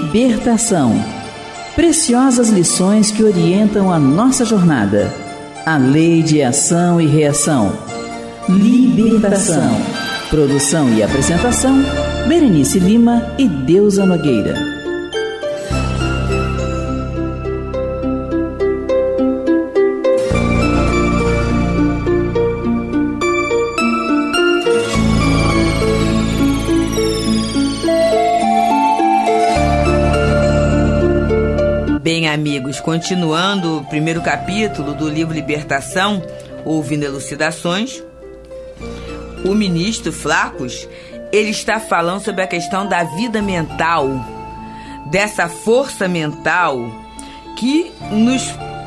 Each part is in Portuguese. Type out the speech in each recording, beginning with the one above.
Libertação. Preciosas lições que orientam a nossa jornada. A lei de ação e reação. Libertação. Produção e apresentação, Berenice Lima e Deusa Nogueira. Bem, amigos, continuando o primeiro capítulo do livro Libertação, ouvindo elucidações, o ministro Flacos, ele está falando sobre a questão da vida mental, dessa força mental que nos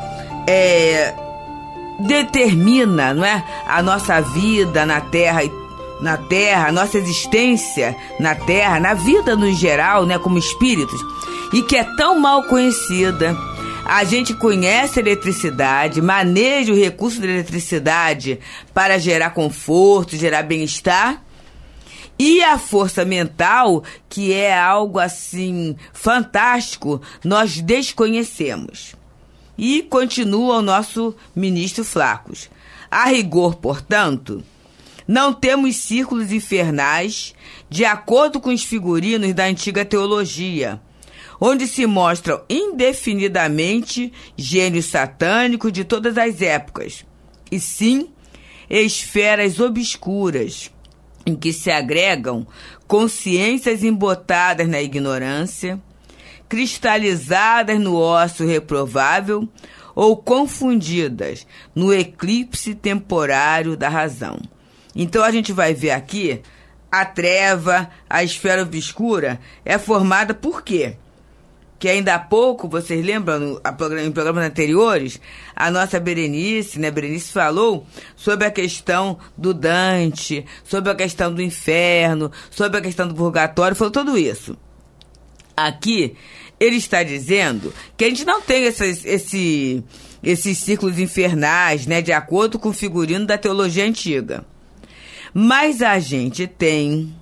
determina, não é, a nossa vida na Terra, a nossa existência na Terra, na vida no geral, né, como espíritos, e que é tão mal conhecida. A gente conhece a eletricidade, maneja o recurso da eletricidade para gerar conforto, gerar bem-estar. E a força mental, que é algo assim fantástico, nós desconhecemos. E continua o nosso ministro Flacos. A rigor, portanto, não temos círculos infernais de acordo com os figurinos da antiga teologia, onde se mostram indefinidamente gênios satânicos de todas as épocas, e sim esferas obscuras, em que se agregam consciências embotadas na ignorância, cristalizadas no ócio reprovável ou confundidas no eclipse temporário da razão. Então a gente vai ver aqui a treva, a esfera obscura é formada por quê? Que ainda há pouco, vocês lembram, em programas anteriores, a nossa Berenice falou sobre a questão do Dante, sobre a questão do inferno, sobre a questão do purgatório, falou tudo isso. Aqui, ele está dizendo que a gente não tem esses círculos infernais, né, de acordo com o figurino da teologia antiga. Mas a gente tem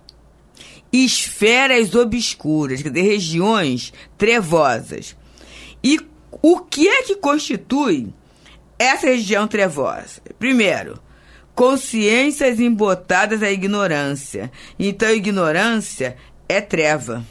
esferas obscuras, quer dizer, regiões trevosas. E o que é que constitui essa região trevosa? Primeiro, consciências embotadas à ignorância. Então, a ignorância é treva.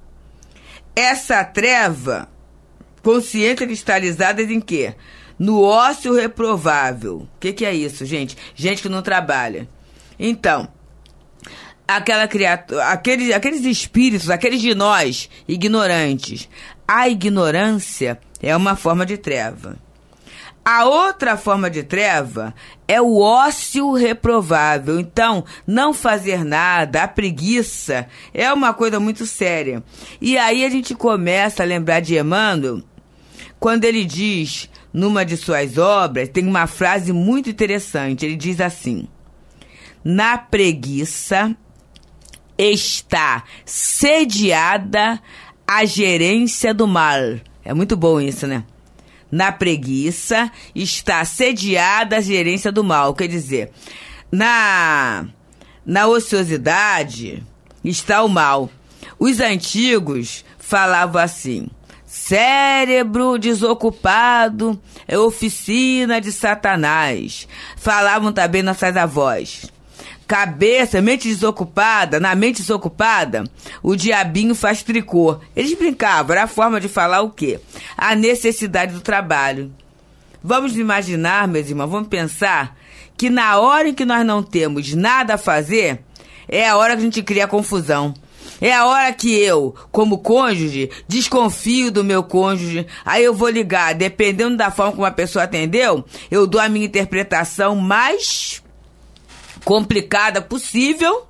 Essa treva, consciência cristalizada em quê? No ócio reprovável. O que é isso, gente? Gente que não trabalha. Então, aquela criatura, aqueles espíritos, aqueles de nós, ignorantes. A ignorância é uma forma de treva. A outra forma de treva é o ócio reprovável. Então, não fazer nada, a preguiça, é uma coisa muito séria. E aí a gente começa a lembrar de Emmanuel, quando ele diz, numa de suas obras, tem uma frase muito interessante. Ele diz assim: na preguiça está sediada a gerência do mal. É muito bom isso, né? Na preguiça está sediada a gerência do mal. Quer dizer, na ociosidade está o mal. Os antigos falavam assim: cérebro desocupado é oficina de Satanás. Falavam também nossas avós. Cabeça, mente desocupada, na mente desocupada, o diabinho faz tricô. Eles brincavam, era a forma de falar o quê? A necessidade do trabalho. Vamos imaginar, meus irmãos, vamos pensar que na hora em que nós não temos nada a fazer, é a hora que a gente cria confusão. É a hora que eu, como cônjuge, desconfio do meu cônjuge. Aí eu vou ligar, dependendo da forma como a pessoa atendeu, eu dou a minha interpretação mais complicada possível,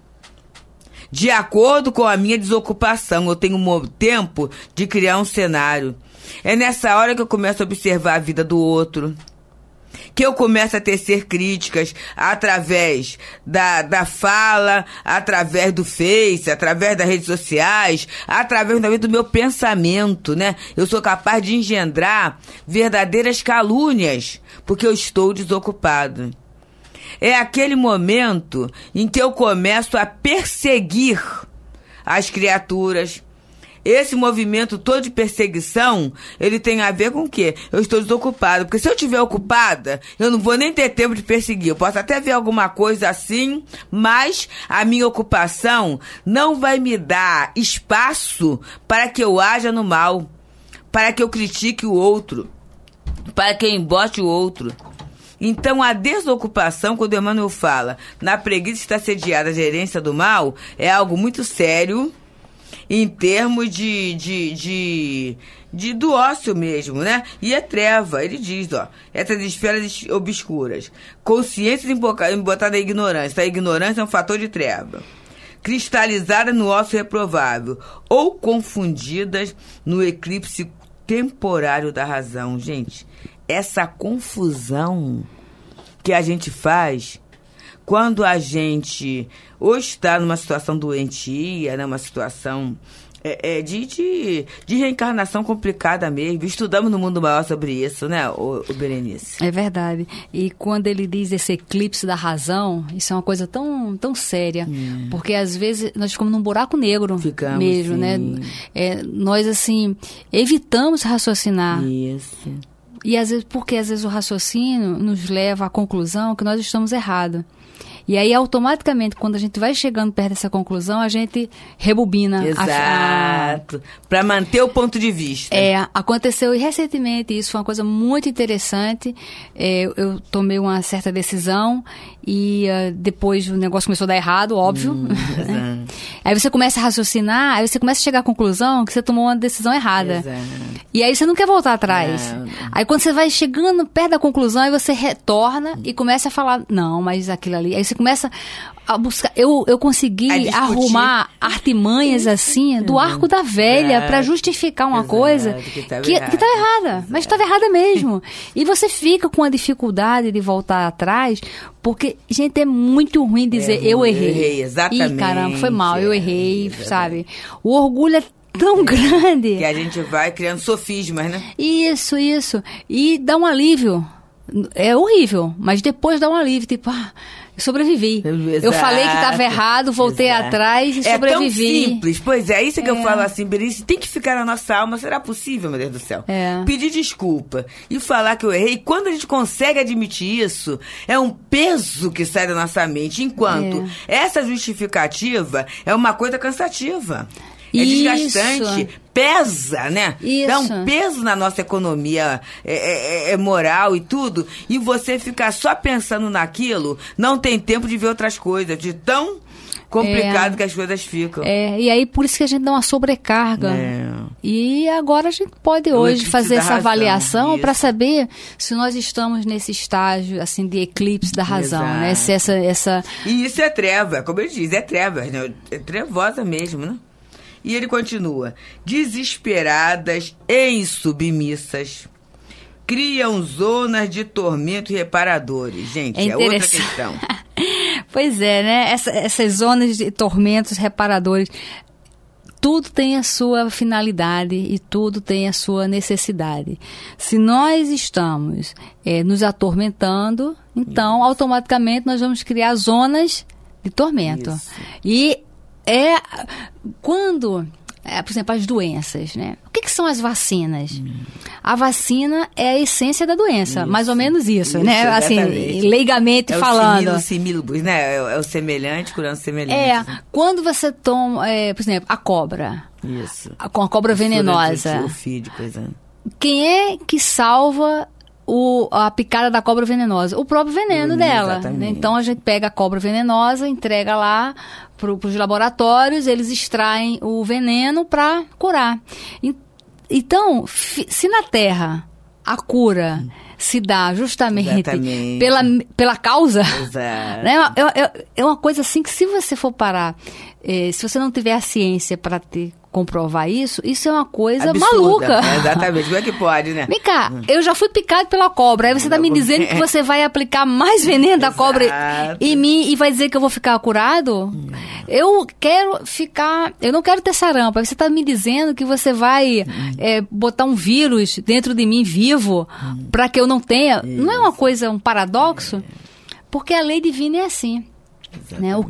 de acordo com a minha desocupação. Eu tenho tempo de criar um cenário. É nessa hora que eu começo a observar a vida do outro, que eu começo a tecer críticas através da fala, através do Face, através das redes sociais, através do meu pensamento, né? Eu sou capaz de engendrar verdadeiras calúnias, porque eu estou desocupado. É aquele momento em que eu começo a perseguir as criaturas. esse movimento todo de perseguição, ele tem a ver com o quê? Eu estou desocupada. Porque se eu estiver ocupada, eu não vou nem ter tempo de perseguir. Eu posso até ver alguma coisa assim, mas a minha ocupação não vai me dar espaço para que eu haja no mal, para que eu critique o outro, para que eu embote o outro. Então, a desocupação, quando Emmanuel fala na preguiça está sediada a gerência do mal, é algo muito sério em termos do ócio mesmo, né? E é treva, ele diz, ó, essas esferas obscuras, consciências embotadas na ignorância. A ignorância é um fator de treva. Cristalizadas no ócio reprovável ou confundidas no eclipse temporário da razão. Gente, essa confusão que a gente faz quando a gente ou está numa situação doentia, né, uma situação de reencarnação complicada mesmo. Estudamos no Mundo Maior sobre isso, né, o Berenice? É verdade. E quando ele diz esse eclipse da razão, isso é uma coisa tão, tão séria. Porque às vezes nós ficamos num buraco negro. Ficamos, mesmo, sim. Né? Nós, assim, evitamos raciocinar. Isso. E às vezes, porque às vezes o raciocínio nos leva à conclusão que nós estamos errados. E aí, automaticamente, quando a gente vai chegando perto dessa conclusão, a gente rebobina. Exato. Para manter o ponto de vista. Aconteceu recentemente isso, foi uma coisa muito interessante. Eu tomei uma certa decisão e depois o negócio começou a dar errado, óbvio. Né? Aí você começa a raciocinar, aí você começa a chegar à conclusão que você tomou uma decisão errada. Exato. E aí você não quer voltar atrás. Não. Aí quando você vai chegando perto da conclusão, aí você retorna e começa a falar, não, mas aquilo ali... Aí você começa a buscar... Eu consegui arrumar artimanhas assim, do arco da velha, para justificar uma coisa que estava errada. Mas estava errada mesmo. E você fica com a dificuldade de voltar atrás, porque, gente, é muito ruim dizer eu errei. Exatamente. Ih, caramba, foi mal, eu errei, sabe? O orgulho é tão grande. Que a gente vai criando sofismas, né? Isso. E dá um alívio. É horrível, mas depois dá um alívio, tipo, eu sobrevivi. Exato. Eu falei que estava errado, voltei atrás e sobrevivi. É tão simples. Pois é, isso que eu falo assim, Berenice, tem que ficar na nossa alma. Será possível, meu Deus do céu? Pedir desculpa e falar que eu errei. Quando a gente consegue admitir isso, é um peso que sai da nossa mente. Enquanto essa justificativa é uma coisa cansativa. É desgastante, pesa, né? Isso. Dá um peso na nossa economia moral e tudo. E você ficar só pensando naquilo, não tem tempo de ver outras coisas, de tão complicado que as coisas ficam. E aí por isso que a gente dá uma sobrecarga. E agora a gente pode hoje fazer essa avaliação para saber se nós estamos nesse estágio assim de eclipse da razão, né? Se essa... E isso é treva, como eu disse, é treva, né? É trevosa mesmo, né? E ele continua, desesperadas e insubmissas, criam zonas de tormento reparadores. Gente, é outra questão. Pois é, né? Essas zonas de tormentos reparadores, tudo tem a sua finalidade e tudo tem a sua necessidade. Se nós estamos nos atormentando, então, automaticamente, nós vamos criar zonas de tormento. Isso. E quando, por exemplo, as doenças, né? O que são as vacinas? A vacina é a essência da doença, mais ou menos isso, né? Assim, leigamente falando. É o similibus, né? É o semelhante curando semelhante. Né? Quando você toma, por exemplo, a cobra. Isso. Com a cobra venenosa. Quem é que salva a picada da cobra venenosa? O próprio veneno dela. Né? Então a gente pega a cobra venenosa, entrega lá para os laboratórios, eles extraem o veneno para curar. Então, se na Terra a cura se dá justamente pela causa, né? É uma coisa assim que, se você for parar, se você não tiver a ciência para comprovar isso é uma coisa absurda, maluca. Exatamente, como é que pode, né? Vem cá, eu já fui picado pela cobra, aí você está me dizendo que você vai aplicar mais veneno da cobra em mim e vai dizer que eu vou ficar curado? Eu não quero ter sarampo, aí você está me dizendo que você vai botar um vírus dentro de mim vivo para que eu não tenha. Não é uma coisa, um paradoxo? Porque a lei divina é assim. Né? O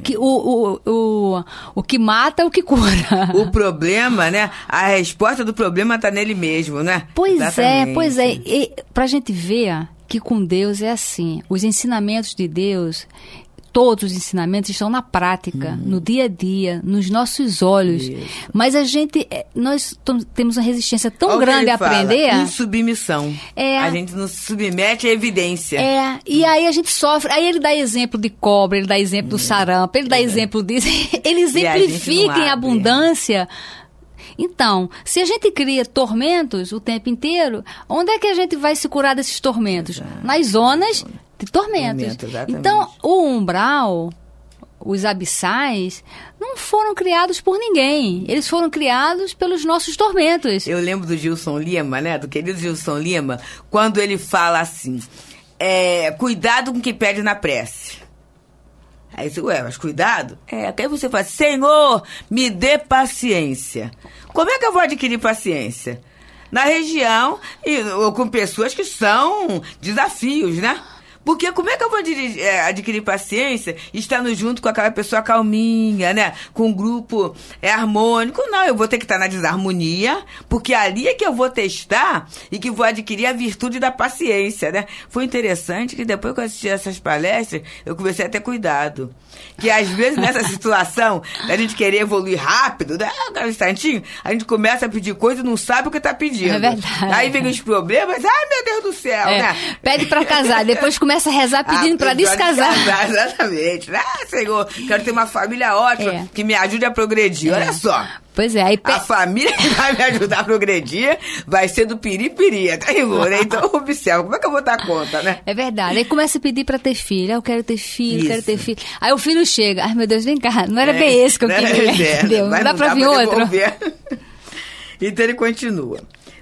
que mata é o que cura. O problema, né? A resposta do problema está nele mesmo, né? Pois é. E pra gente ver que com Deus é assim. Os ensinamentos de Deus, todos os ensinamentos estão na prática, no dia a dia, nos nossos olhos. Isso. Mas nós temos uma resistência tão grande a aprender. Em submissão. A gente não se submete à evidência. E aí a gente sofre. Aí ele dá exemplo de cobra, ele dá exemplo do sarampo, ele dá exemplo disso. Ele exemplifica em abundância. Então, se a gente cria tormentos o tempo inteiro, onde é que a gente vai se curar desses tormentos? Nas zonas de tormentos. Então, o umbral, os abissais, não foram criados por ninguém. Eles foram criados pelos nossos tormentos. Eu lembro do Gilson Lima, né? Do querido Gilson Lima, quando ele fala assim, cuidado com quem pede na prece. Aí você, mas cuidado? Até você fala, Senhor, me dê paciência. Como é que eu vou adquirir paciência? Na região, ou com pessoas que são desafios, né? Porque como é que eu vou adquirir paciência estando junto com aquela pessoa calminha, né? Com um grupo harmônico? Não, eu vou ter que estar na desarmonia, porque ali é que eu vou testar e que vou adquirir a virtude da paciência, né? Foi interessante que depois que eu assisti essas palestras, eu comecei a ter cuidado. Que às vezes nessa situação, da gente querer evoluir rápido, né? Um instantinho, a gente começa a pedir coisa e não sabe o que está pedindo. É verdade. Aí vem os problemas, ai meu Deus do céu, né? Pede para casar, depois começa a rezar pedindo para descasar. Exatamente. Senhor, quero ter uma família ótima que me ajude a progredir. Olha só. Pois é. Aí a família que vai me ajudar a progredir vai ser do piripiri, tá rigor, né? Então observa, como é que eu vou dar conta, né? É verdade. Aí começa a pedir para ter filho. Eu quero ter filho, quero ter filho. Aí o filho chega. Ai, meu Deus, vem cá. Não era bem esse que eu queria. Entendeu? Não dá para vir outro. Então ele continua.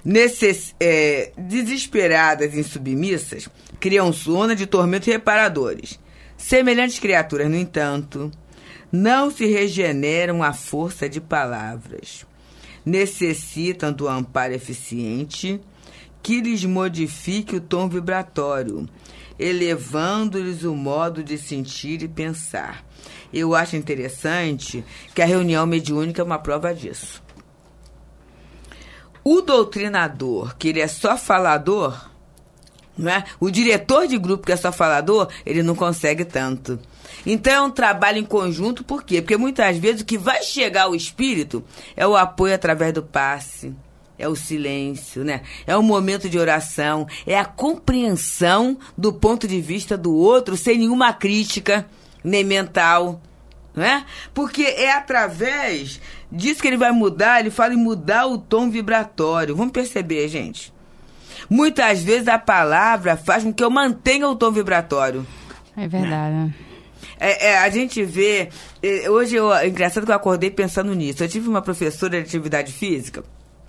Desesperadas e insubmissas, criam zona de tormentos reparadores. Semelhantes criaturas, no entanto, não se regeneram à força de palavras. Necessitam do amparo eficiente que lhes modifique o tom vibratório, elevando-lhes o modo de sentir e pensar. Eu acho interessante que a reunião mediúnica é uma prova disso. O doutrinador, que ele é só falador, não é? O diretor de grupo que é só falador, ele não consegue tanto. Então é um trabalho em conjunto, por quê? Porque muitas vezes o que vai chegar ao espírito é o apoio através do passe, é o silêncio, né? É o momento de oração, é a compreensão do ponto de vista do outro, sem nenhuma crítica, nem mental, não é? Porque é através disso que ele vai mudar, ele fala em mudar o tom vibratório. Vamos perceber, gente. Muitas vezes a palavra faz com que eu mantenha o tom vibratório. É verdade. A gente vê... Hoje, é engraçado que eu acordei pensando nisso. Eu tive uma professora de atividade física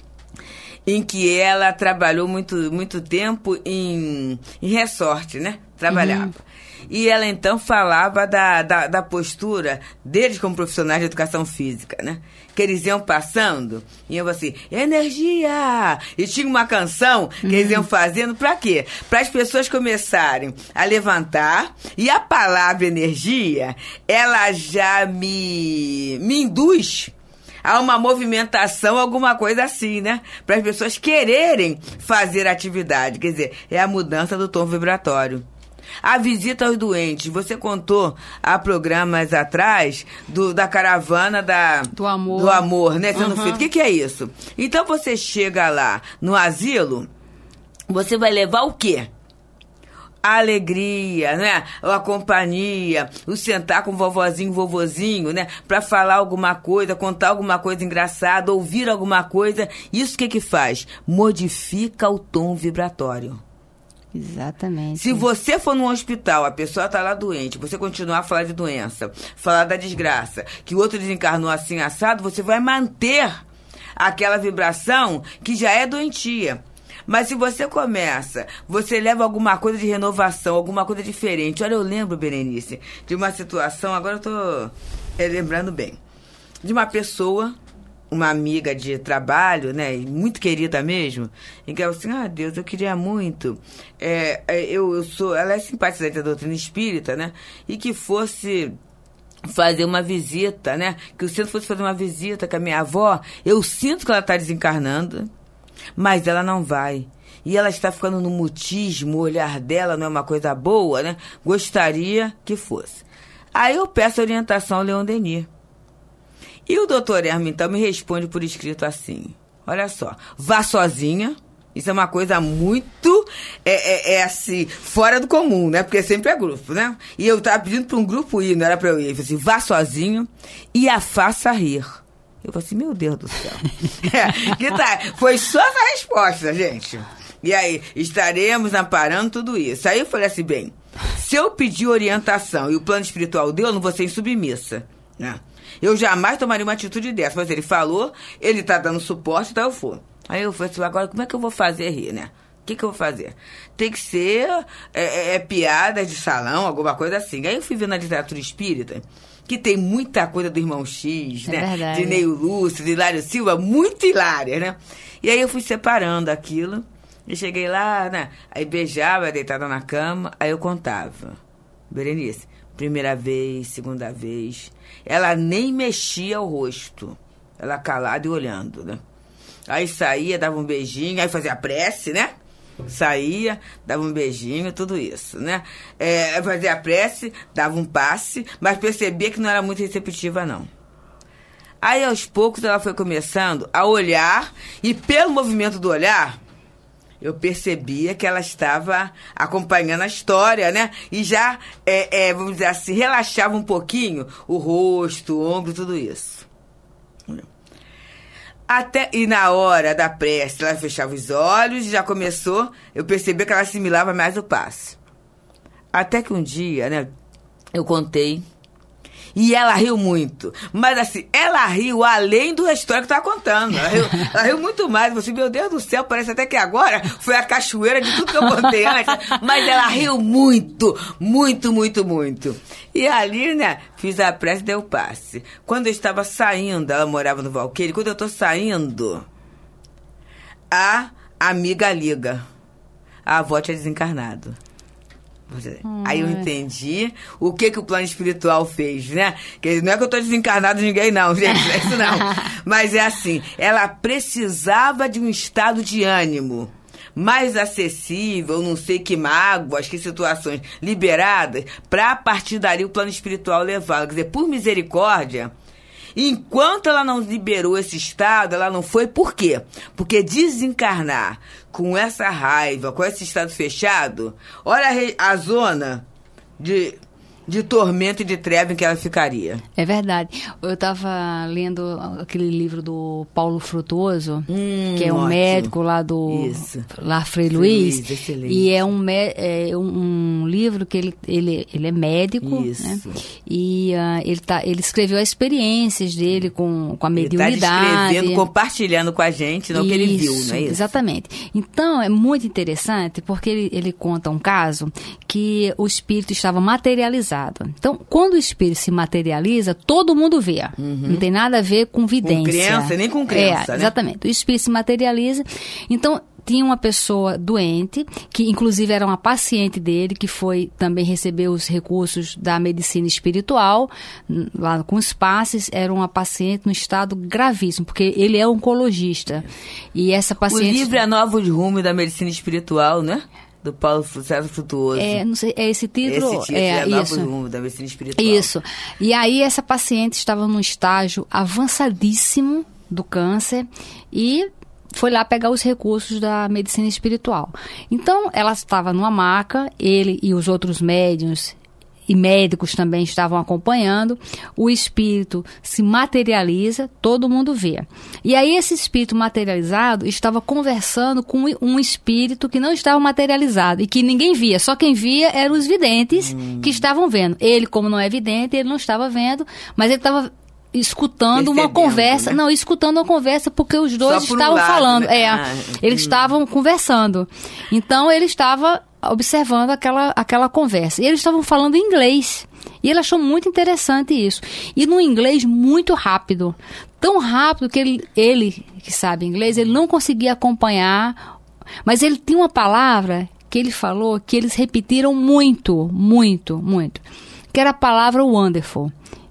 em que ela trabalhou muito tempo em resort, né? Trabalhava. E ela, então, falava da postura deles como profissionais de educação física, né? Que eles iam passando, e iam assim, energia! E tinha uma canção que eles iam fazendo, pra quê? Para as pessoas começarem a levantar, e a palavra energia, ela já me induz a uma movimentação, alguma coisa assim, né? Para as pessoas quererem fazer atividade. Quer dizer, é a mudança do tom vibratório. A visita aos doentes. Você contou há programas atrás da caravana do amor, né? Sendo feito. O que é isso? Então você chega lá no asilo, você vai levar o quê? A alegria, né? A companhia, o sentar com vovozinho, vovozinho, né? Pra falar alguma coisa, contar alguma coisa engraçada, ouvir alguma coisa. Isso o que faz? Modifica o tom vibratório. Exatamente. Se você for num hospital, a pessoa tá lá doente, você continuar a falar de doença, falar da desgraça, que o outro desencarnou assim assado, você vai manter aquela vibração que já é doentia. Mas se você você leva alguma coisa de renovação, alguma coisa diferente. Olha, eu lembro, Berenice, de uma situação, agora eu tô lembrando bem, de uma pessoa, uma amiga de trabalho, né, muito querida mesmo, em que ela assim, Deus, eu queria muito, ela é simpatizante da doutrina espírita, né, e que fosse fazer uma visita, né? Que o centro fosse fazer uma visita com a minha avó. Eu sinto que ela está desencarnando, mas ela não vai. E ela está ficando no mutismo, o olhar dela não é uma coisa boa, né? Gostaria que fosse. Aí eu peço orientação ao Leon Denis. E o doutor Hermes, então, me responde por escrito assim: olha só, vá sozinha. Isso é uma coisa muito, assim, fora do comum, né? Porque sempre é grupo, né? E eu estava pedindo para um grupo ir, não era para eu ir. Ele falou assim: vá sozinho e a faça rir. Eu falei assim: meu Deus do céu. Que tá? Foi só essa resposta, gente. E aí, estaremos amparando tudo isso. Aí eu falei assim: bem, se eu pedir orientação e o plano espiritual deu, eu não vou ser insubmissa, né? Eu jamais tomaria uma atitude dessa. Mas ele falou, ele está dando suporte, então eu fui. Aí eu falei assim: agora como é que eu vou fazer rir, né? O que eu vou fazer? Tem que ser piadas de salão, alguma coisa assim. Aí eu fui ver na literatura espírita, que tem muita coisa do Irmão X, né? Verdade. De Neio Lúcio, de Hilário Silva, muito hilária, né? E aí eu fui separando aquilo, e cheguei lá, né? Aí beijava, deitada na cama, aí eu contava. Berenice, primeira vez, segunda vez. Ela nem mexia o rosto. Ela calada e olhando, né? Aí saía, dava um beijinho, aí fazia a prece, né? Saía, dava um beijinho, tudo isso, né? Fazia a prece, dava um passe, mas percebia que não era muito receptiva, não. Aí, aos poucos, ela foi começando a olhar, e pelo movimento do olhar, eu percebia que ela estava acompanhando a história, né? E já, vamos dizer assim, relaxava um pouquinho o rosto, o ombro, tudo isso. E na hora da prece, ela fechava os olhos e já começou, eu percebi que ela assimilava mais o passe. Até que um dia, né, eu contei, e ela riu muito. Mas assim, ela riu além da história que eu estava contando. Ela riu muito mais. Eu falei: meu Deus do céu, parece até que agora foi a cachoeira de tudo que eu contei antes. Mas ela riu muito, muito, muito, muito. E ali, né, fiz a prece e dei o passe. Quando eu estava saindo, ela morava no Valqueire, quando eu estou saindo, a amiga liga: a avó tinha desencarnado. Aí eu entendi o que o plano espiritual fez, né? Que não é que eu tô desencarnado de ninguém, não, gente, não é isso não. Mas é assim, ela precisava de um estado de ânimo mais acessível, não sei que mágoas, que situações liberadas, para a partir dali o plano espiritual levá-la. Quer dizer, por misericórdia, enquanto ela não liberou esse estado, ela não foi. Por quê? Porque desencarnar com essa raiva, com esse estado fechado, olha a zona de tormento e de treva em que ela ficaria. É verdade. Eu estava lendo aquele livro do Paulo Frutuoso, que é um ótimo médico lá do Frei Luiz. E é um livro que ele é médico, né? E ele escreveu as experiências dele com a mediunidade. Ele está descrevendo, compartilhando com a gente, não, o que ele viu, não é isso? Exatamente. Então, é muito interessante, porque ele conta um caso que o espírito estava materializado. Então, quando o espírito se materializa, todo mundo vê. Não tem nada a ver com vidência. Com crença, nem com crença, né? Exatamente. O espírito se materializa. Então, tinha uma pessoa doente, que inclusive era uma paciente dele, que foi também receber os recursos da medicina espiritual, lá com os passes, era uma paciente no estado gravíssimo, porque ele é oncologista. E essa paciente... O livro é Novos Rumos da Medicina Espiritual, né? Do Paulo César Frutuoso. Não sei, é esse título? Esse título é Novos Rumos da Medicina Espiritual. Isso. E aí essa paciente estava num estágio avançadíssimo do câncer e foi lá pegar os recursos da medicina espiritual. Então, ela estava numa maca, ele e os outros médiuns e médicos também estavam acompanhando. O espírito se materializa, todo mundo vê. E aí esse espírito materializado estava conversando com um espírito que não estava materializado e que ninguém via. Só quem via eram os videntes que estavam vendo. Ele, como não é vidente, ele não estava vendo, mas ele estava escutando uma conversa, né? Não, escutando uma conversa, porque os dois estavam falando, né? Eles estavam conversando. Então ele estava observando aquela conversa. E eles estavam falando em inglês. E ele achou muito interessante isso. E no inglês muito rápido. Tão rápido que ele que sabe inglês, ele não conseguia acompanhar. Mas ele tinha uma palavra que ele falou que eles repetiram muito, muito, muito. Que era a palavra wonderful.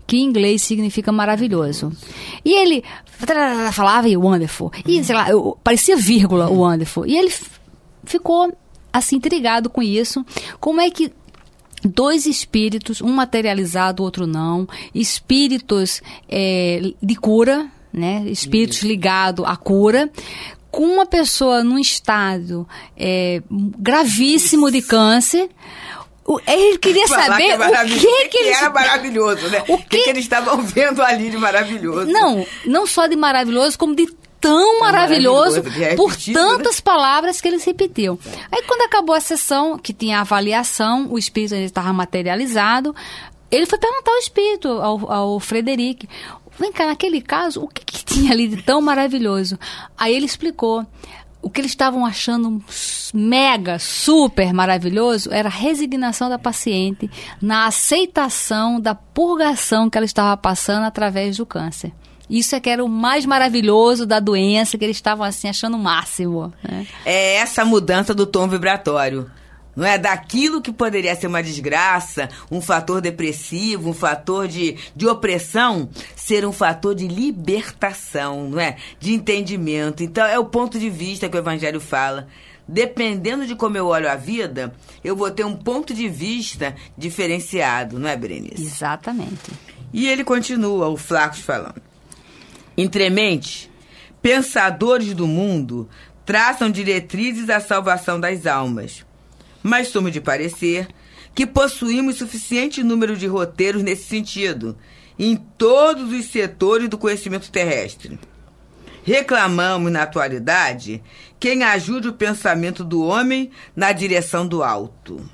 que em inglês significa maravilhoso. E ele falava wonderful, e sei lá, parecia vírgula o wonderful. E ele ficou assim intrigado com isso. Como é que dois espíritos, um materializado, o outro não, espíritos de cura, né? Espíritos ligados à cura, com uma pessoa num estado gravíssimo de câncer. Ele queria saber o que era maravilhoso, né? O que eles estavam vendo ali de maravilhoso. Não só de maravilhoso, como de tão maravilhoso por tantas palavras que ele repetiu. Aí quando acabou a sessão, que tinha avaliação, o espírito estava materializado, ele foi perguntar ao espírito, ao Frederic, vem cá, naquele caso, o que tinha ali de tão maravilhoso? Aí ele explicou. O que eles estavam achando mega, super maravilhoso era a resignação da paciente na aceitação da purgação que ela estava passando através do câncer. Isso é que era o mais maravilhoso da doença, que eles estavam assim achando o máximo, né? É essa mudança do tom vibratório. Não é? Daquilo que poderia ser uma desgraça, um fator depressivo, um fator de opressão, ser um fator de libertação, não é? De entendimento. Então, é o ponto de vista que o Evangelho fala. Dependendo de como eu olho a vida, eu vou ter um ponto de vista diferenciado, não é, Berenice? Exatamente. E ele continua, o Flacos falando. Entremente, pensadores do mundo traçam diretrizes à salvação das almas. Mas somos de parecer que possuímos suficiente número de roteiros nesse sentido, em todos os setores do conhecimento terrestre. Reclamamos, na atualidade, quem ajude o pensamento do homem na direção do alto.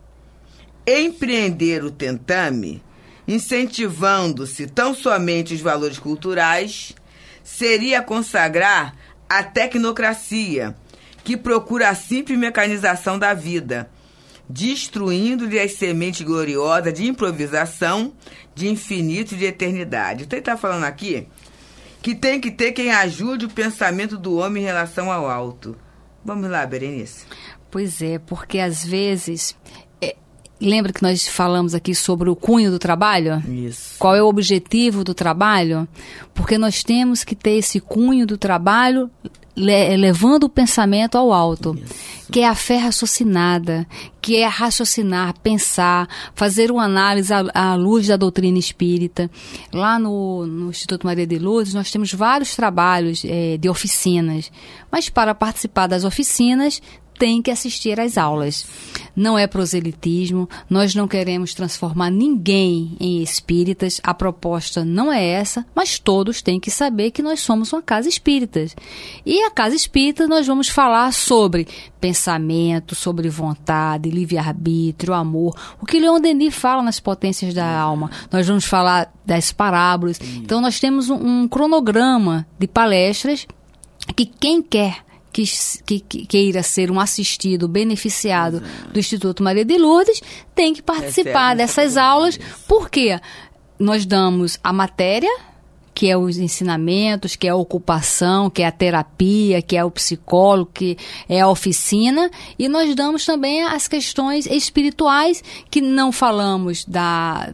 Empreender o tentame, incentivando-se tão somente os valores culturais, seria consagrar a tecnocracia, que procura a simples mecanização da vida, destruindo-lhe as sementes gloriosas de improvisação, de infinito e de eternidade. Então ele está falando aqui que tem que ter quem ajude o pensamento do homem em relação ao alto. Vamos lá, Berenice. Pois é, porque às vezes... Lembra que nós falamos aqui sobre o cunho do trabalho? Isso. Qual é o objetivo do trabalho? Porque nós temos que ter esse cunho do trabalho levando o pensamento ao alto. Isso. Que é a fé raciocinada, que é raciocinar, pensar, fazer uma análise à luz da doutrina espírita. Lá no Instituto Maria de Lourdes, nós temos vários trabalhos de oficinas. Mas para participar das oficinas, tem que assistir às aulas. Não é proselitismo, nós não queremos transformar ninguém em espíritas, a proposta não é essa, mas todos têm que saber que nós somos uma casa espírita. E a casa espírita nós vamos falar sobre pensamento, sobre vontade, livre-arbítrio, amor, o que Leon Denis fala nas Potências da Alma. Nós vamos falar das parábolas. Então nós temos um cronograma de palestras que quem quer que queira ser um assistido, beneficiado do Instituto Maria de Lourdes, tem que participar dessas aulas, porque nós damos a matéria, que é os ensinamentos, que é a ocupação, que é a terapia, que é o psicólogo, que é a oficina, e nós damos também as questões espirituais, que não falamos da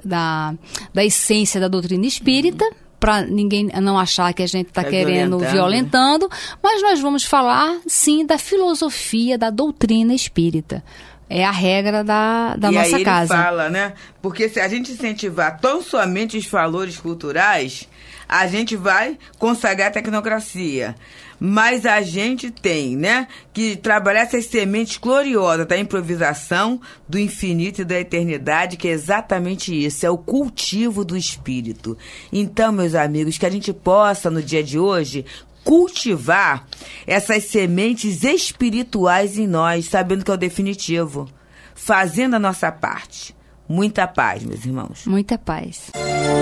essência da doutrina espírita, para ninguém não achar que a gente está querendo violentando, mas nós vamos falar, sim, da filosofia, da doutrina espírita. É a regra da nossa aí casa. Ele fala, né? Porque se a gente incentivar tão somente os valores culturais, a gente vai consagrar a tecnocracia. Mas a gente tem, né, que trabalhar essas sementes gloriosas da improvisação, do infinito e da eternidade, que é exatamente isso, é o cultivo do espírito. Então, meus amigos, que a gente possa, no dia de hoje, cultivar essas sementes espirituais em nós, sabendo que é o definitivo, fazendo a nossa parte. Muita paz, meus irmãos. Muita paz.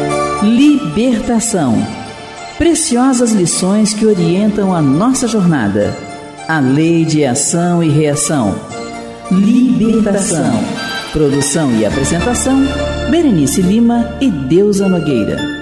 Libertação. Preciosas lições que orientam a nossa jornada. A lei de ação e reação. Libertação. Produção e apresentação, Berenice Lima e Deusa Nogueira.